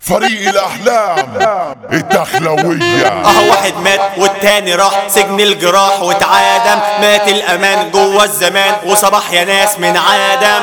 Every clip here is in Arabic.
فريق الأحلام الدخلوية. واحد مات والتاني راح سجن الجراح واتعادم، مات الأمان جوه الزمان وصباح يا ناس من عادم.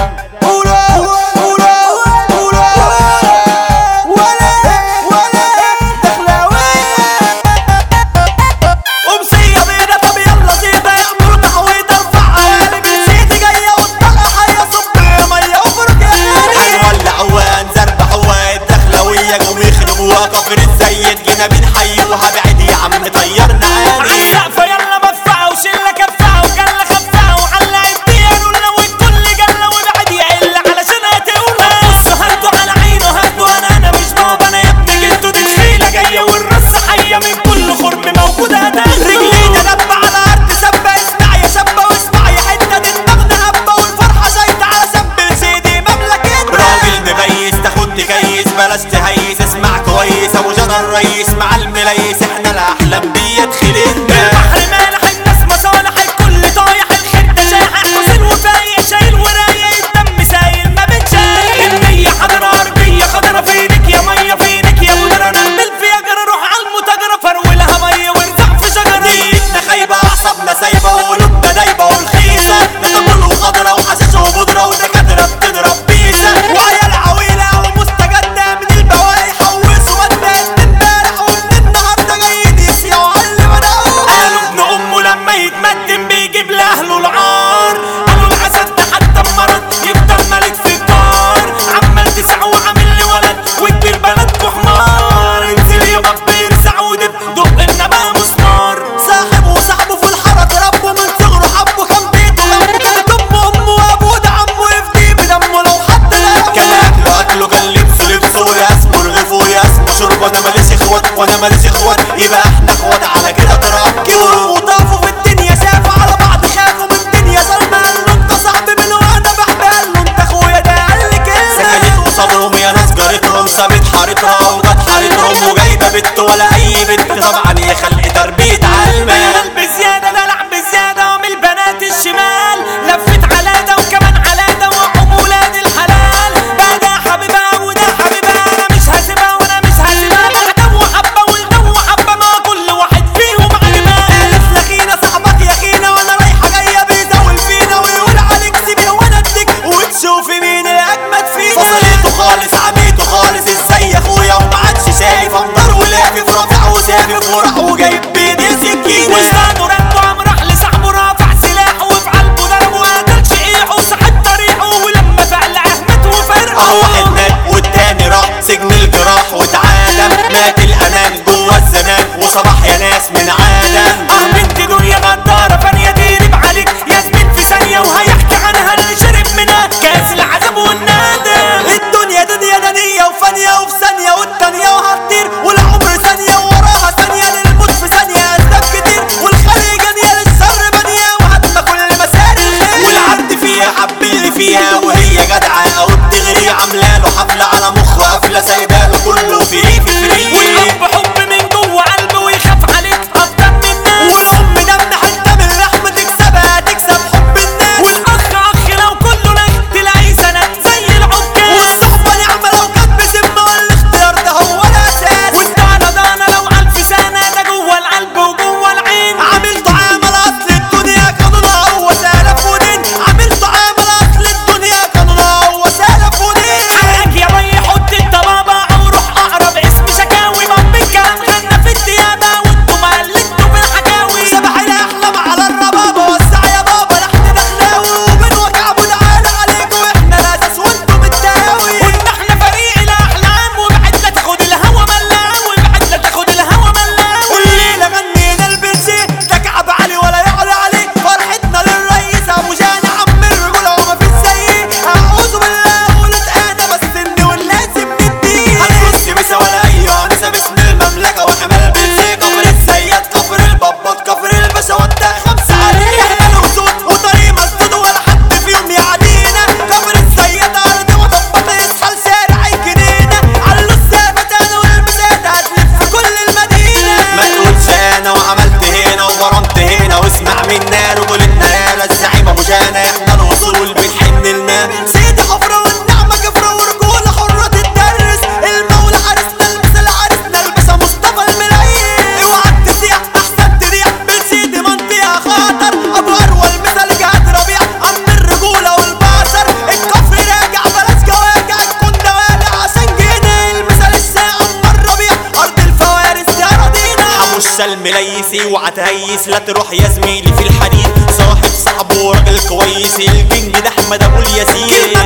كفر الزيت جينا بنحيوها بعيد يا عم طيرنا عالي عالسقفة يلا مدفعة وشلة كفعة وجلة خفعة وعلق الديان والكل جلة وبعد يعل علشان هتقولها. بصوا هدوا على عينه هدوا انا مش بابا انا يا ابني جلده دي تخيلة جاية والرص حية من كل خرم موجودة هنا. رجلينا دب على الارض سبة اسمع يا شابة واسمع يا حتة دماغنا هبة والفرحة زايدة على سب سيدي مملكتنا. راجل مبيس تاخد تكيس بلاش تهيس اسمع كويس ابو جدع الريس مع المليس احنا الاحلام ديت خلقنا. البحر مالح الناس مصالح الكل طايح الخير ده شاحح حسين وفايق شايل ورايق الدم سايل ما بتشايل. النية حضرة أرضية خضرة فينك يا مية فينك يا مدرة نعمل فيها جرى روح عالمتاجرة فرولها مية وارزع في شجرة. نيتنا خايبة أعصابنا سايبة وقلوبنا دايبة والخيسة نتمر وخضرة وحشيش وبودرة ودكاترة بتضرب بيسة وعيال عويلة ومستجدة من البواقي حوسوا ودات امبارح ومن النهاردة جايين يسيوا عاللي بدأوا. قالوا ابن أمه لما يتمدن بيجيب لأهله العار. قالوا العسل ده حتى مرض يفضل ملك في الدار. عمال تسع وعامل لي ولد وكبير بلدكوا حمار. انزل يا باب يرزع ودب دق انما مسمار. صاحب وصاحبه في الحرك ربه من صغره حبه كان بيته جنبه كانت امه وابوه ده عمه يفديه بدمه لو حد غلبه. كان اكله كان لبسه ويا اسمه رغيفه ويا اسمه شربه. انا ماليش اخوات وانا ماليش اخوات يبقى احنا اخوات على كده تراب. كبروا وطافوا في الدنيا شافوا على بعض خافوا من الدنيا ظلمه. قال له انت صاحبي من وانا بحبي قال له انت اخويا ده قال لي كده. سكنت قصادهم يا ناس جارتهم سابت حارتها وجت حارتهم وجايبه بنت ولا اي بنت طبعا يا خلق تربيه عالمال. بزيادة دلع بزيادة ومن البنات الشمال لفت على ده وكمان على ده وحب ولاد الحلال. بقى ده حبيبها وده حبيبها انا مش هسيبها وانا مش هسيبها. ده وحبة والده وحبة ما كل واحد فيهم عجبها. الف لخينا صاحبك يا خينا وانا رايحه جايه بيزول فينا ويقول عليك سيبيه وانا اديك وتشوفي مين الاجمد فينا. فصليته خالص عميته خالص ازاي يا اخويا وما عادش شايف انظر ولافف رافع وسافف وراح وجايب بيدي سكينه. وزنانه رد وقام راح لصاحبه رافع سلاحه وفي قلبه ضربه وقتل شقيقه وسحب طريقه ولما فعل اهمته وفرقه. واحد مات والتاني راح سجن الجراح واتعادم، مات الامان جوه الزمان وصباح يا ناس من عادم. بنت دنيا غدارة فانية تقلب عليك يا زميل في ثانية وهيحكي عنها اللي شرب منها كاس العذاب والندم. الدنيا دنيا دنيا وفانية وفي ثانية والتانية وهتطير والعمر ثانية ووراها ثانية للموت في ثانية أسباب كتير والخلق جانية للشر بانية وهتما كل مسار الخير. والعبد فيها حب اللي فيها وهي جدعة أو بتغري عاملاله حفلة على مخه قافلة سايباله كله فري في فري. والحب حب من جوه قلبه ويخاف عليك تهيسي وعتهيس لا تروح يا زميلي في الحديد، صاحب صاحبه وراجل كويس، الكينج ده احمد ابو الياسين.